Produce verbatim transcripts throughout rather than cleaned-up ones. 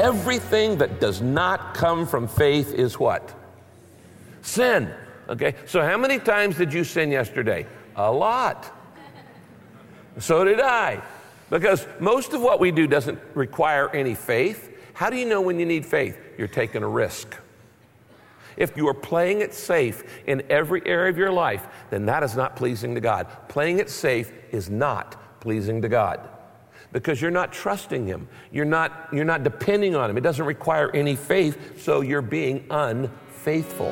everything that does not come from faith is what? Sin. Okay, so how many times did you sin yesterday? A lot. So did I. Because most of what we do doesn't require any faith. How do you know when you need faith? You're taking a risk. If you are playing it safe in every area of your life, then that is not pleasing to God. Playing it safe is not pleasing to God because you're not trusting Him. You're not, you're not depending on Him. It doesn't require any faith, so you're being unfaithful.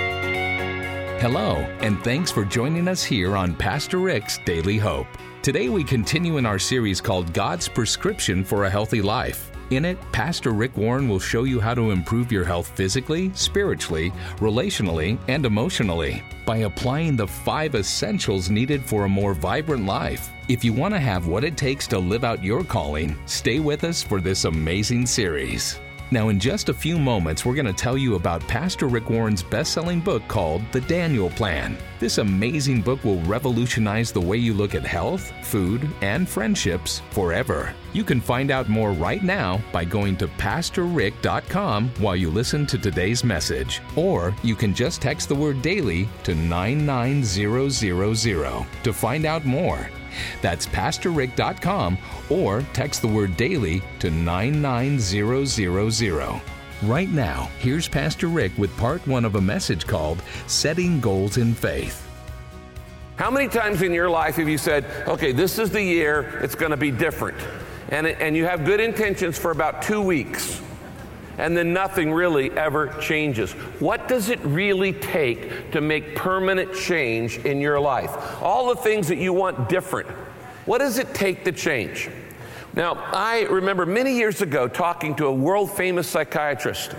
Hello, and thanks for joining us here on Pastor Rick's Daily Hope. Today we continue in our series called God's Prescription for a Healthy Life. In it, Pastor Rick Warren will show you how to improve your health physically, spiritually, relationally, and emotionally by applying the five essentials needed for a more vibrant life. If you want to have what it takes to live out your calling, stay with us for this amazing series. Now, in just a few moments, we're going to tell you about Pastor Rick Warren's best-selling book called The Daniel Plan. This amazing book will revolutionize the way you look at health, food, and friendships forever. You can find out more right now by going to pastor rick dot com while you listen to today's message. Or you can just text the word DAILY to nine nine zero zero zero to find out more. That's pastor rick dot com or text the word DAILY to nine nine zero zero zero. Right now, here's Pastor Rick with part one of a message called Setting Goals in Faith. How many times in your life have you said, okay, this is the year, it's going to be different, and, and you have good intentions for about two weeks, and then nothing really ever changes? What does it really take to make permanent change in your life? All the things that you want different, what does it take to change? Now, I remember many years ago talking to a world-famous psychiatrist,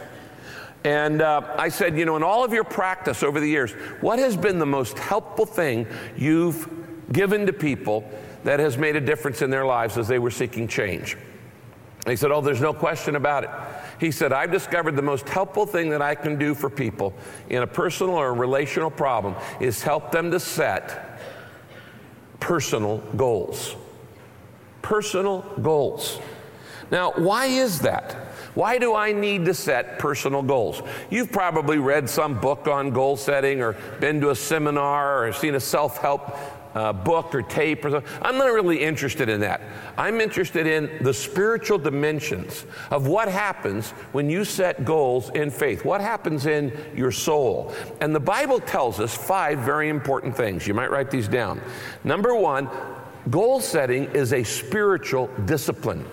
and uh, I said, you know, in all of your practice over the years, what has been the most helpful thing you've given to people that has made a difference in their lives as they were seeking change? And he said, oh, there's no question about it. He said, I've discovered the most helpful thing that I can do for people in a personal or a relational problem is help them to set personal goals. Personal goals. Now, why is that? Why do I need to set personal goals? You've probably read some book on goal setting or been to a seminar or seen a self-help Uh, book or tape or something. I'm not really interested in that. I'm interested in the spiritual dimensions of what happens when you set goals in faith. What happens in your soul? And the Bible tells us five very important things. You might write these down. Number one, goal setting is a spiritual discipline.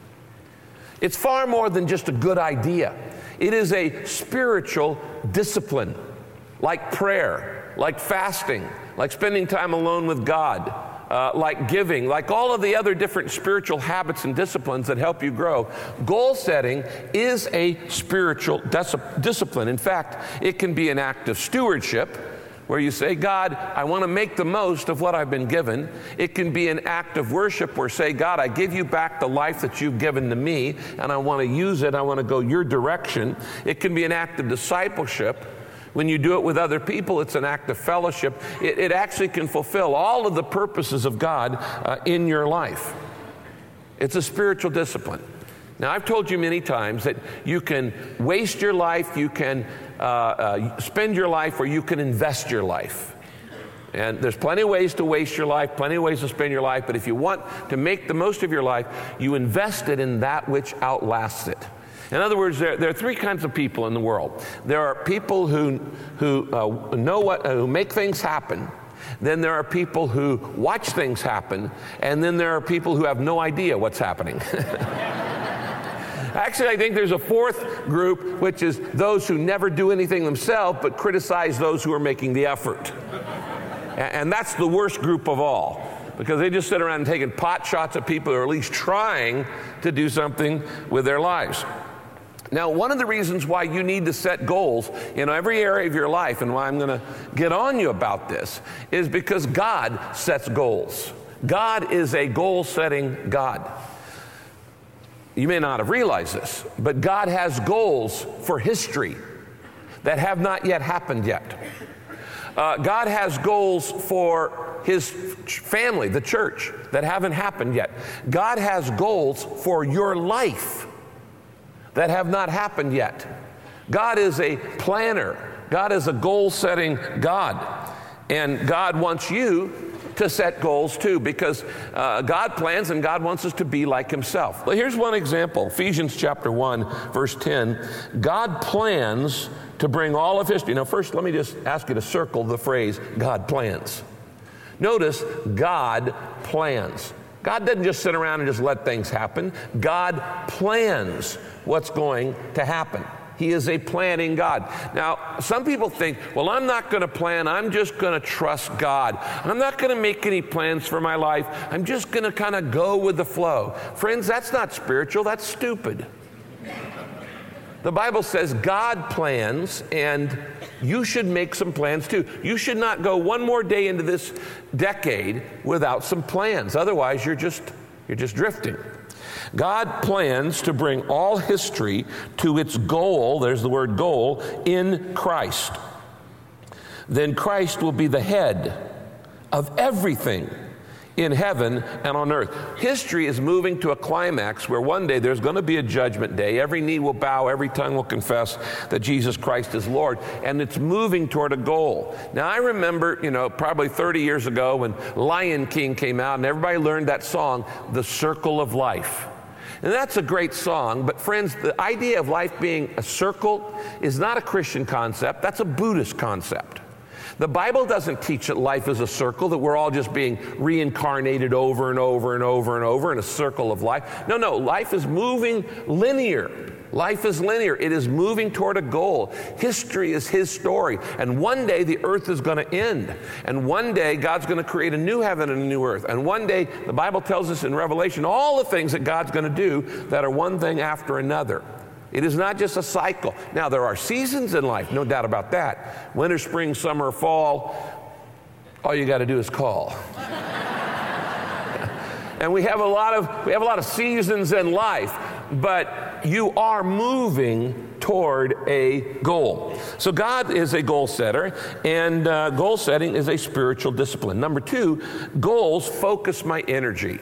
It's far more than just a good idea. It is a spiritual discipline, like prayer, like fasting, like spending time alone with God, uh, like giving, like all of the other different spiritual habits and disciplines that help you grow. Goal setting is a spiritual dis- discipline. In fact, it can be an act of stewardship where you say, God, I want to make the most of what I've been given. It can be an act of worship where say, God, I give you back the life that you've given to me, and I want to use it. I want to go your direction. It can be an act of discipleship. When you do it with other people, it's an act of fellowship. It, it actually can fulfill all of the purposes of God uh, in your life. It's a spiritual discipline. Now, I've told you many times that you can waste your life, you can uh, uh, spend your life, or you can invest your life. And there's plenty of ways to waste your life, plenty of ways to spend your life, but if you want to make the most of your life, you invest it in that which outlasts it. In other words, there, there are three kinds of people in the world. There are people who, who uh, know what, uh, who make things happen. Then there are people who watch things happen. And then there are people who have no idea what's happening. Actually, I think there's a fourth group, which is those who never do anything themselves, but criticize those who are making the effort. And, and that's the worst group of all, because they just sit around and taking pot shots at people who are at least trying to do something with their lives. Now, one of the reasons why you need to set goals in every area of your life, and why I'm going to get on you about this, is because God sets goals. God is a goal-setting God. You may not have realized this, but God has goals for history that have not yet happened yet. Uh, God has goals for His family, the church, that haven't happened yet. God has goals for your life that have not happened yet. God is a planner. God is a goal-setting God. And God wants you to set goals too, because uh, God plans and God wants us to be like himself. Well, here's one example. Ephesians chapter one, verse ten. God plans to bring all of history. Now, first, let me just ask you to circle the phrase, God plans. Notice, God plans. God doesn't just sit around and just let things happen. God plans what's going to happen. He is a planning God. Now, some people think, well, I'm not going to plan. I'm just going to trust God. I'm not going to make any plans for my life. I'm just going to kind of go with the flow. Friends, that's not spiritual. That's stupid. The Bible says God plans, and you should make some plans too. You should not go one more day into this decade without some plans. Otherwise, you're just, you're just drifting. God plans to bring all history to its goal, there's the word goal, in Christ. Then Christ will be the head of everything in heaven and on earth. History is moving to a climax where one day there's going to be a judgment day. Every knee will bow, every tongue will confess that Jesus Christ is Lord, and it's moving toward a goal. Now, I remember, you know, probably thirty years ago when Lion King came out and everybody learned that song, The Circle of Life. And that's a great song, but friends, the idea of life being a circle is not a Christian concept. That's a Buddhist concept. The Bible doesn't teach that life is a circle, that we're all just being reincarnated over and over and over and over in a circle of life. No, no, life is moving linear. Life is linear. It is moving toward a goal. History is his story. And one day the earth is going to end. And one day God's going to create a new heaven and a new earth. And one day, the Bible tells us in Revelation all the things that God's going to do that are one thing after another. It is not just a cycle. Now, there are seasons in life, no doubt about that. Winter, spring, summer, fall, all you got to do is call. And we have a lot of we have a lot of seasons in life, but you are moving toward a goal. So God is a goal setter, and uh, goal setting is a spiritual discipline. Number two, goals focus my energy.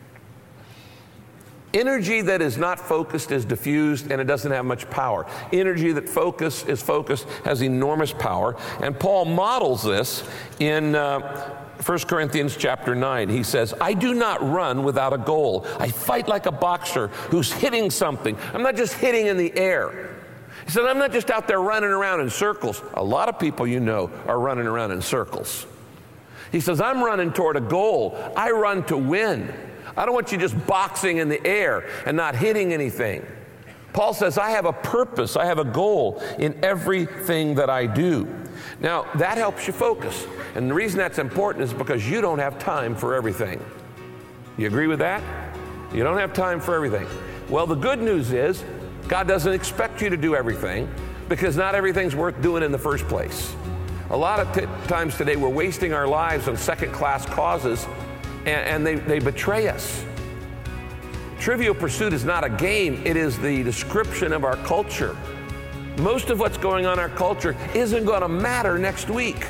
Energy that is not focused is diffused, and it doesn't have much power. Energy that focus is focused has enormous power, and Paul models this in uh, First Corinthians chapter nine. He says, I do not run without a goal. I fight like a boxer who's hitting something. I'm not just hitting in the air. He said, I'm not just out there running around in circles. A lot of people you know are running around in circles. He says, I'm running toward a goal. I run to win. I don't want you just boxing in the air and not hitting anything. Paul says, I have a purpose, I have a goal in everything that I do. Now, that helps you focus. And the reason that's important is because you don't have time for everything. You agree with that? You don't have time for everything. Well, the good news is God doesn't expect you to do everything, because not everything's worth doing in the first place. A lot of t- times today we're wasting our lives on second-class causes, and, and they, they betray us. Trivial Pursuit is not a game, it is the description of our culture. Most of what's going on in our culture isn't going to matter next week.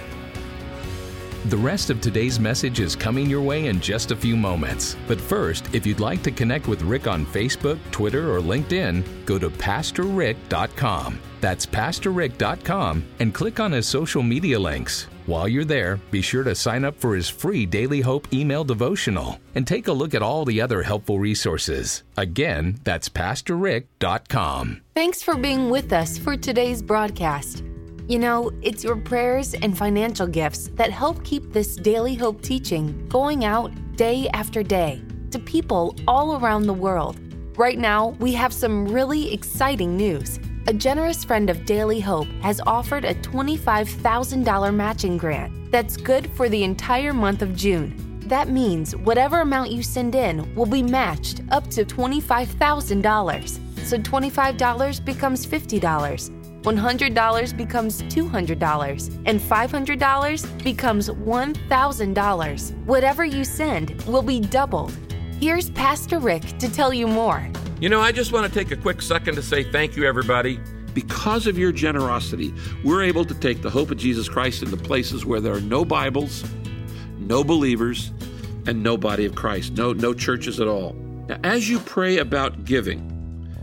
The rest of today's message is coming your way in just a few moments. But first, if you'd like to connect with Rick on Facebook, Twitter, or LinkedIn, go to pastor rick dot com. That's pastor rick dot com and click on his social media links. While you're there, be sure to sign up for his free Daily Hope email devotional and take a look at all the other helpful resources. Again, that's pastor rick dot com. Thanks for being with us for today's broadcast. You know, it's your prayers and financial gifts that help keep this Daily Hope teaching going out day after day to people all around the world. Right now, we have some really exciting news. A generous friend of Daily Hope has offered a twenty-five thousand dollars matching grant that's good for the entire month of June. That means whatever amount you send in will be matched up to twenty-five thousand dollars. So twenty-five dollars becomes fifty dollars, one hundred dollars becomes two hundred dollars, and five hundred dollars becomes one thousand dollars. Whatever you send will be doubled. Here's Pastor Rick to tell you more. You know, I just want to take a quick second to say thank you, everybody. Because of your generosity, we're able to take the hope of Jesus Christ into places where there are no Bibles, no believers, and no body of Christ, no, no churches at all. Now, as you pray about giving,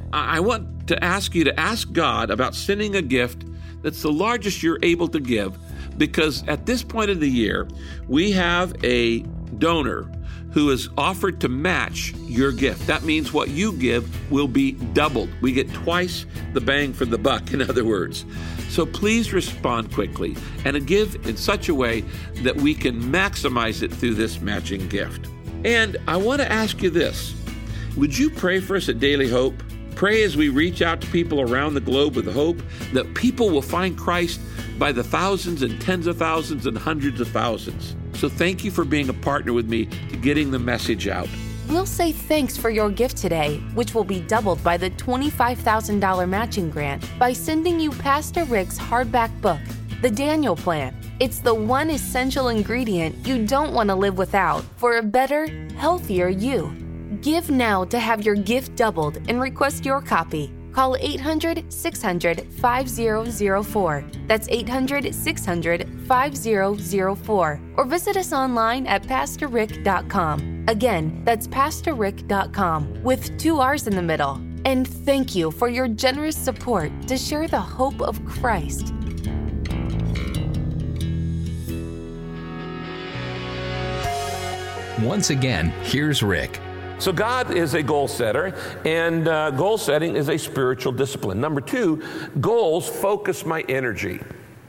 I want to ask you to ask God about sending a gift that's the largest you're able to give, because at this point of the year, we have a donor who has offered to match your gift. That means what you give will be doubled. We get twice the bang for the buck, in other words. So please respond quickly and give in such a way that we can maximize it through this matching gift. And I want to ask you this. Would you pray for us at Daily Hope? Pray as we reach out to people around the globe with hope that people will find Christ by the thousands and tens of thousands and hundreds of thousands. So thank you for being a partner with me to getting the message out. We'll say thanks for your gift today, which will be doubled by the twenty-five thousand dollars matching grant, by sending you Pastor Rick's hardback book, The Daniel Plan. It's the one essential ingredient you don't want to live without for a better, healthier you. Give now to have your gift doubled and request your copy. Call eight hundred, six hundred, five zero zero four. That's eight hundred, six hundred, five zero zero four. Or visit us online at pastor rick dot com. Again, that's pastor rick dot com with two R's in the middle. And thank you for your generous support to share the hope of Christ. Once again, here's Rick. So God is a goal setter, and uh, goal setting is a spiritual discipline. Number two, goals focus my energy.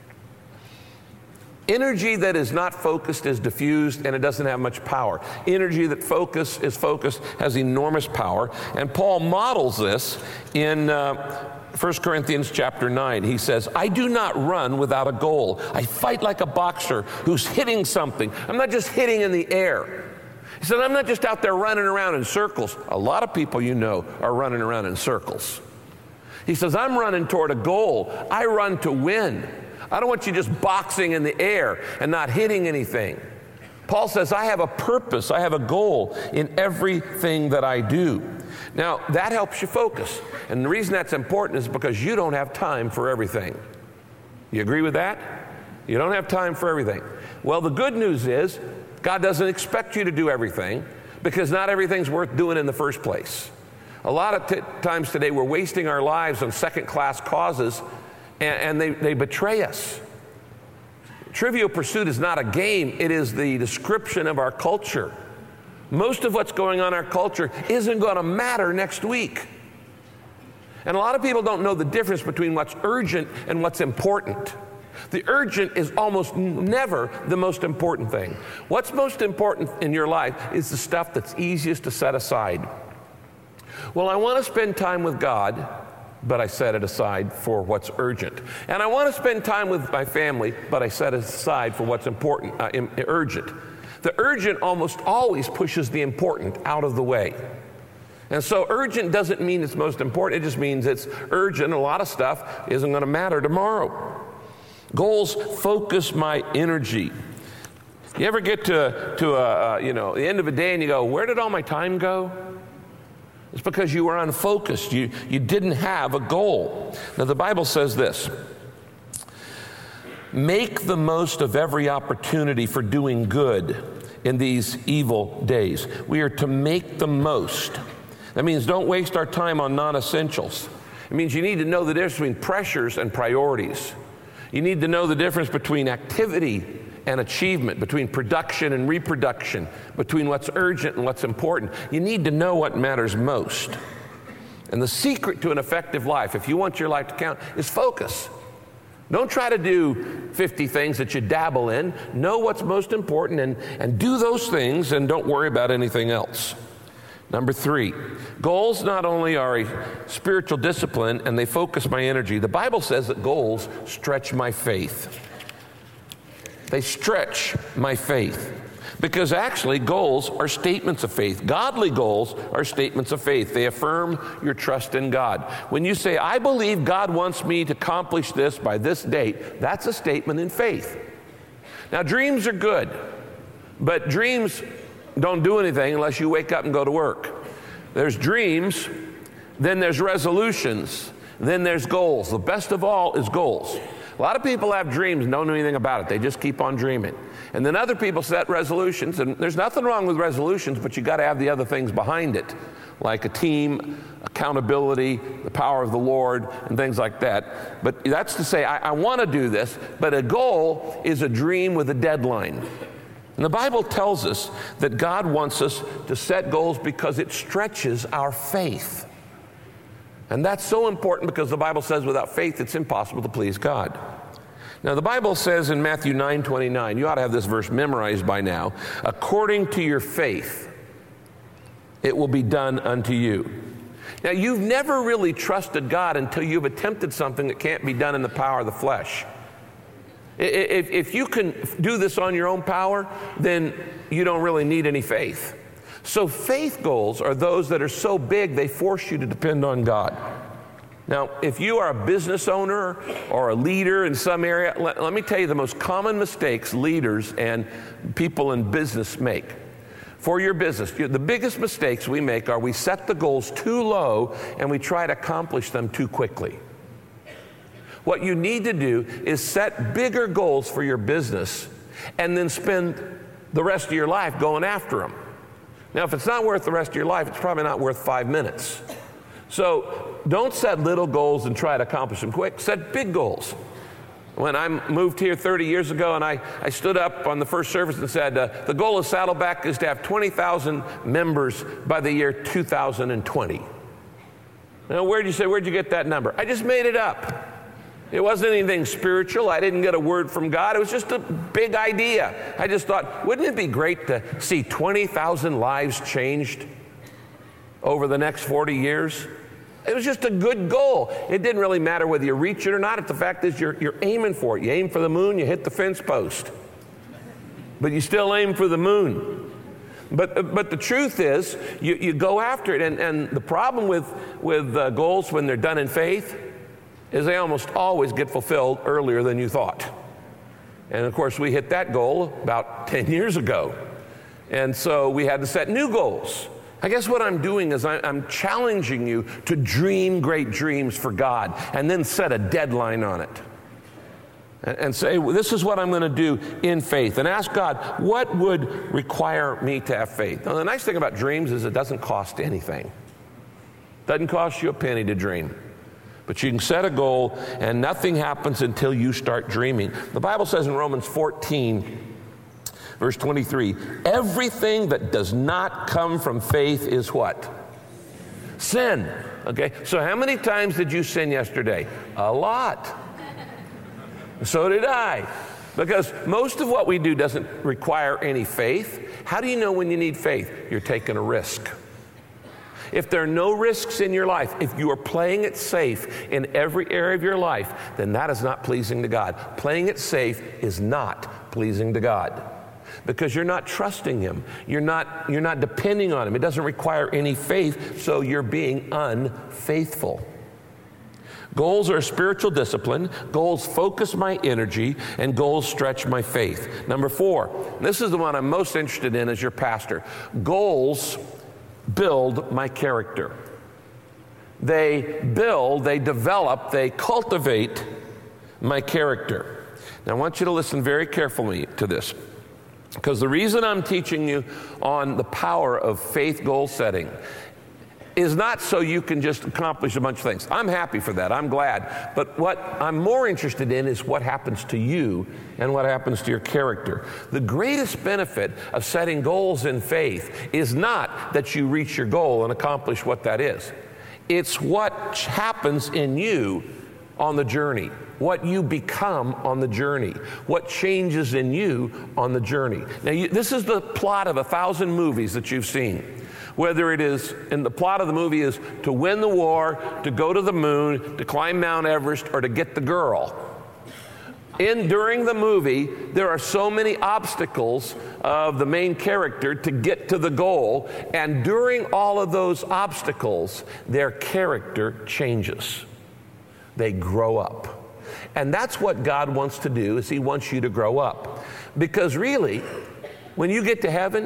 Energy that is not focused is diffused, and it doesn't have much power. Energy that focus is focused has enormous power, and Paul models this in uh, First Corinthians chapter nine. He says, I do not run without a goal. I fight like a boxer who's hitting something. I'm not just hitting in the air. He said, I'm not just out there running around in circles. A lot of people you know are running around in circles. He says, I'm running toward a goal. I run to win. I don't want you just boxing in the air and not hitting anything. Paul says, I have a purpose. I have a goal in everything that I do. Now, that helps you focus. And the reason that's important is because you don't have time for everything. You agree with that? You don't have time for everything. Well, the good news is, God doesn't expect you to do everything, because not everything's worth doing in the first place. A lot of t- times today we're wasting our lives on second-class causes, and, and they, they betray us. Trivial Pursuit is not a game, it is the description of our culture. Most of what's going on in our culture isn't going to matter next week. And a lot of people don't know the difference between what's urgent and what's important. The urgent is almost never the most important thing. What's most important in your life is the stuff that's easiest to set aside. Well, I want to spend time with God, but I set it aside for what's urgent. And I want to spend time with my family, but I set it aside for what's important, uh, urgent. The urgent almost always pushes the important out of the way. And so urgent doesn't mean it's most important. It just means it's urgent. A lot of stuff isn't going to matter tomorrow. Goals focus my energy. You ever get to, to a, uh, you know, the end of a day and you go, where did all my time go? It's because you were unfocused. You, you didn't have a goal. Now, the Bible says this: make the most of every opportunity for doing good in these evil days. We are to make the most. That means don't waste our time on non-essentials. It means you need to know the difference between pressures and priorities. You need to know the difference between activity and achievement, between production and reproduction, between what's urgent and what's important. You need to know what matters most. And the secret to an effective life, if you want your life to count, is focus. Don't try to do fifty things that you dabble in. Know what's most important and, and do those things, and don't worry about anything else. Number three, goals not only are a spiritual discipline and they focus my energy, the Bible says that goals stretch my faith. They stretch my faith. Because actually, goals are statements of faith. Godly goals are statements of faith. They affirm your trust in God. When you say, I believe God wants me to accomplish this by this date, that's a statement in faith. Now, dreams are good, but dreams don't do anything unless you wake up and go to work. There's dreams, then there's resolutions, then there's goals. The best of all is goals. A lot of people have dreams and don't know anything about it. They just keep on dreaming. And then other people set resolutions, and there's nothing wrong with resolutions, but you got to have the other things behind it, like a team, accountability, the power of the Lord, and things like that. But that's to say, I, I want to do this, but a goal is a dream with a deadline. And the Bible tells us that God wants us to set goals because it stretches our faith. And that's so important because the Bible says without faith it's impossible to please God. Now the Bible says in Matthew nine twenty-nine, you ought to have this verse memorized by now, according to your faith, it will be done unto you. Now you've never really trusted God until you've attempted something that can't be done in the power of the flesh. If, if you can do this on your own power, then you don't really need any faith. So faith goals are those that are so big they force you to depend on God. Now, if you are a business owner or a leader in some area, let, let me tell you the most common mistakes leaders and people in business make. For your business, the biggest mistakes we make are we set the goals too low and we try to accomplish them too quickly. What you need to do is set bigger goals for your business and then spend the rest of your life going after them. Now, if it's not worth the rest of your life, it's probably not worth five minutes. So don't set little goals and try to accomplish them quick. Set big goals. When I moved here thirty years ago and I, I stood up on the first service and said, uh, the goal of Saddleback is to have twenty thousand members by the year two thousand twenty. Now, where'd you say, where'd you get that number? I just made it up. It wasn't anything spiritual. I didn't get a word from God. It was just a big idea. I just thought, wouldn't it be great to see twenty thousand lives changed over the next forty years? It was just a good goal. It didn't really matter whether you reach it or not. The fact is you're, you're aiming for it. You aim for the moon, you hit the fence post. But you still aim for the moon. But, but the truth is, you, you go after it. And, and the problem with, with uh, goals when they're done in faith is they almost always get fulfilled earlier than you thought. And of course, we hit that goal about ten years ago. And so we had to set new goals. I guess what I'm doing is I'm challenging you to dream great dreams for God and then set a deadline on it. And say, this is what I'm going to do in faith. And ask God, what would require me to have faith? Now, the nice thing about dreams is it doesn't cost anything. It doesn't cost you a penny to dream. But you can set a goal and nothing happens until you start dreaming. The Bible says in Romans fourteen, verse twenty-three, everything that does not come from faith is what? Sin. Okay, so how many times did you sin yesterday? A lot. So did I. Because most of what we do doesn't require any faith. How do you know when you need faith? You're taking a risk. If there are no risks in your life, if you are playing it safe in every area of your life, then that is not pleasing to God. Playing it safe is not pleasing to God because you're not trusting Him. You're not, you're not depending on Him. It doesn't require any faith, so you're being unfaithful. Goals are a spiritual discipline. Goals focus my energy, and goals stretch my faith. Number four, this is the one I'm most interested in as your pastor. Goals build my character. They build, they develop, they cultivate my character. Now I want you to listen very carefully to this, because the reason I'm teaching you on the power of faith goal setting is not so you can just accomplish a bunch of things. I'm happy for that. I'm glad. But what I'm more interested in is what happens to you and what happens to your character. The greatest benefit of setting goals in faith is not that you reach your goal and accomplish what that is. It's what happens in you on the journey, what you become on the journey, what changes in you on the journey. Now, you, this is the plot of a thousand movies that you've seen. Whether it is, in the plot of the movie is to win the war, to go to the moon, to climb Mount Everest, or to get the girl. In, during the movie, there are so many obstacles of the main character to get to the goal, and during all of those obstacles, their character changes. They grow up. And that's what God wants to do, is He wants you to grow up. Because really, when you get to heaven,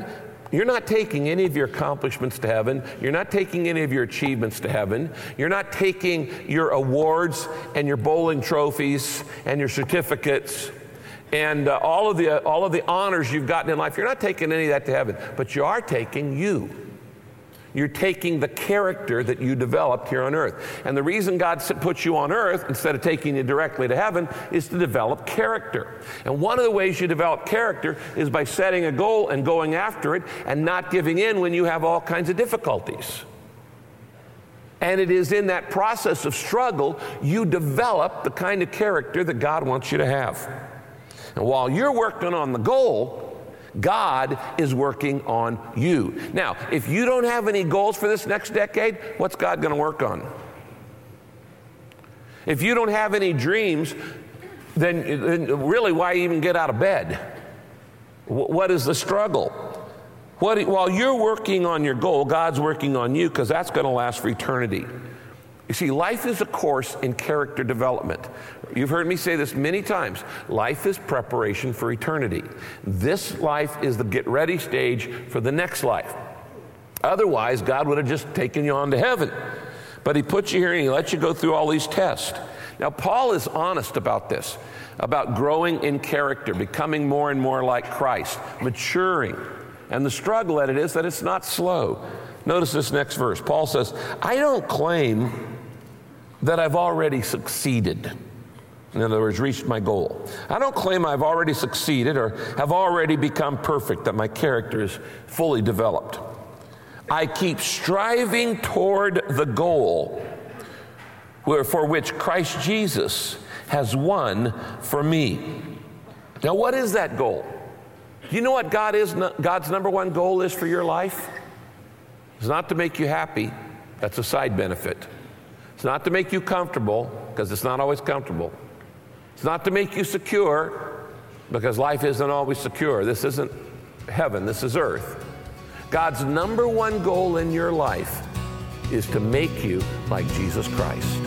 You're not taking any of your accomplishments to heaven. You're not taking any of your achievements to heaven. You're not taking your awards and your bowling trophies and your certificates and uh, all of the uh, all of the honors you've gotten in life. You're not taking any of that to heaven, but you are taking you. You're taking the character that you developed here on earth. And the reason God puts you on earth instead of taking you directly to heaven is to develop character. And one of the ways you develop character is by setting a goal and going after it and not giving in when you have all kinds of difficulties. And it is in that process of struggle you develop the kind of character that God wants you to have. And while you're working on the goal, God is working on you. Now, if you don't have any goals for this next decade, what's God going to work on? If you don't have any dreams, then, then really why even get out of bed? What is the struggle? What, while you're working on your goal, God's working on you, because that's going to last for eternity. You see, life is a course in character development. You've heard me say this many times. Life is preparation for eternity. This life is the get ready stage for the next life. Otherwise, God would have just taken you on to heaven. But he puts you here and he lets you go through all these tests. Now, Paul is honest about this, about growing in character, becoming more and more like Christ, maturing. And the struggle that it is that it's not slow. Notice this next verse. Paul says, I don't claim that I've already succeeded. In other words, reached my goal. I don't claim I've already succeeded or have already become perfect, that my character is fully developed. I keep striving toward the goal for which Christ Jesus has won for me. Now, what is that goal? Do you know what God is? God's number one goal is for your life? It's not to make you happy. That's a side benefit. It's not to make you comfortable, because it's not always comfortable. It's not to make you secure, because life isn't always secure. This isn't heaven, this is earth. God's number one goal in your life is to make you like Jesus Christ.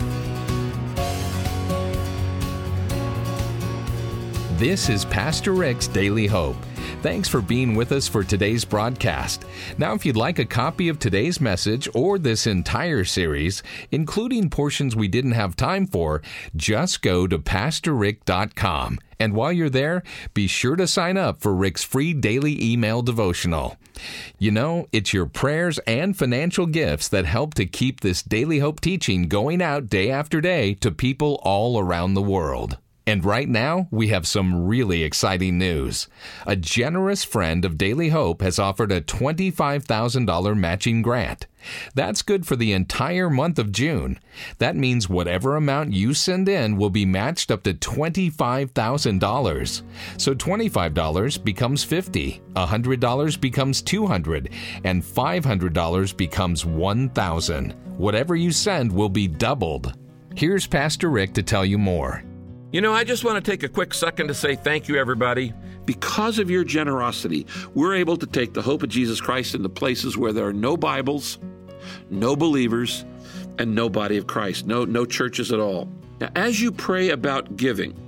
This is Pastor Rick's Daily Hope. Thanks for being with us for today's broadcast. Now, if you'd like a copy of today's message or this entire series, including portions we didn't have time for, just go to pastor rick dot com. And while you're there, be sure to sign up for Rick's free daily email devotional. You know, it's your prayers and financial gifts that help to keep this Daily Hope teaching going out day after day to people all around the world. And right now, we have some really exciting news. A generous friend of Daily Hope has offered a twenty-five thousand dollars matching grant. That's good for the entire month of June. That means whatever amount you send in will be matched up to twenty-five thousand dollars. So twenty-five dollars becomes fifty dollars, one hundred dollars becomes two hundred dollars, and five hundred dollars becomes one thousand dollars. Whatever you send will be doubled. Here's Pastor Rick to tell you more. You know, I just want to take a quick second to say thank you, everybody. Because of your generosity, we're able to take the hope of Jesus Christ into places where there are no Bibles, no believers, and no body of Christ, no, no churches at all. Now, as you pray about giving,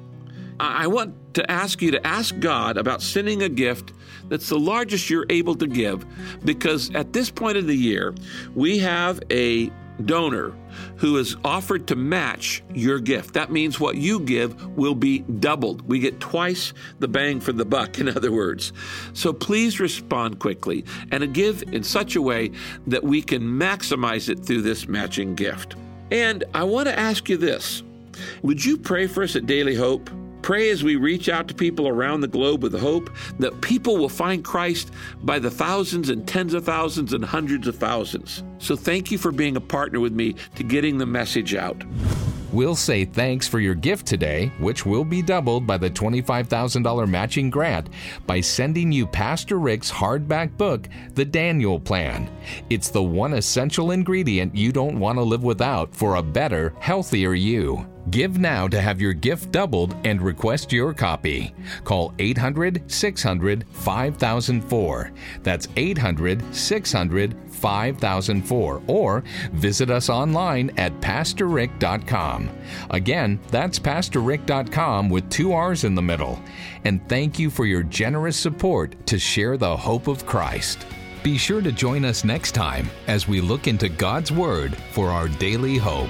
I want to ask you to ask God about sending a gift that's the largest you're able to give, because at this point of the year, we have a donor who has offered to match your gift. That means what you give will be doubled. We get twice the bang for the buck, in other words. So please respond quickly and give in such a way that we can maximize it through this matching gift. And I want to ask you this. Would you pray for us at Daily Hope? Pray as we reach out to people around the globe with the hope that people will find Christ by the thousands and tens of thousands and hundreds of thousands. So thank you for being a partner with me to getting the message out. We'll say thanks for your gift today, which will be doubled by the twenty-five thousand dollars matching grant, by sending you Pastor Rick's hardback book, The Daniel Plan. It's the one essential ingredient you don't want to live without for a better, healthier you. Give now to have your gift doubled and request your copy. Call eight hundred, six hundred, five thousand four. That's eight hundred, six hundred, five thousand four. Or visit us online at pastor rick dot com. Again, that's pastor rick dot com with two R's in the middle. And thank you for your generous support to share the hope of Christ. Be sure to join us next time as we look into God's Word for our daily hope.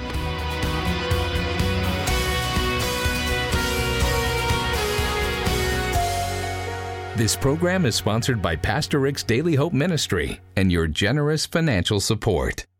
This program is sponsored by Pastor Rick's Daily Hope Ministry and your generous financial support.